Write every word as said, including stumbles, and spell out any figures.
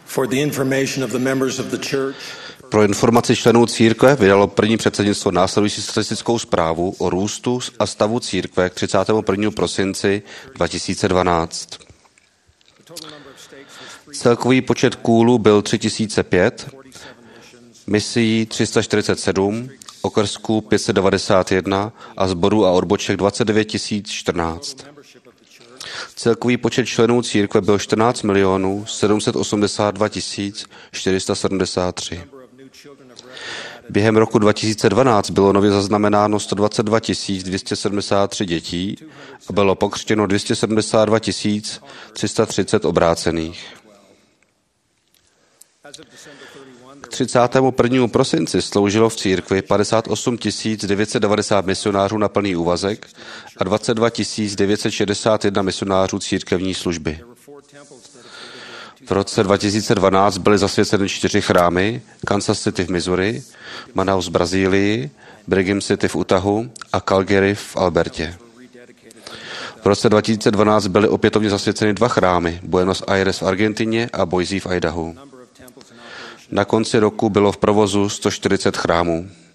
For the information of the members of the church, Pro informaci členů církve vydalo první předsednictvo následující statistickou zprávu o růstu a stavu církve k třicátému prvnímu prosinci dva tisíce dvanáct. Celkový počet kůlů byl tři tisíce pět, misií tři sta čtyřicet sedm, okrsků pět set devadesát jedna a sborů a odboček dvacet devět tisíc čtrnáct. Celkový počet členů církve byl čtrnáct milionů sedm set osmdesát dva tisíc čtyři sta sedmdesát tři. Během roku dva tisíce dvanáct bylo nově zaznamenáno sto dvacet dva tisíc dvě stě sedmdesát tři dětí a bylo pokřtěno dvě stě sedmdesát dva tisíc tři sta třicet obrácených. K třicátému prvnímu prosinci sloužilo v církvi padesát osm tisíc devět set devadesát misionářů na plný úvazek a dvacet dva tisíc devět set šedesát jedna misionářů církevní služby. V roce dva tisíce dvanáct byly zasvěceny čtyři chrámy: Kansas City v Missouri, Manaus v Brazílii, Brigham City v Utahu a Calgary v Albertě. V roce dva tisíce dvanáct byly opětovně zasvěceny dva chrámy: Buenos Aires v Argentině a Boise v Idahu. Na konci roku bylo v provozu sto čtyřicet chrámů.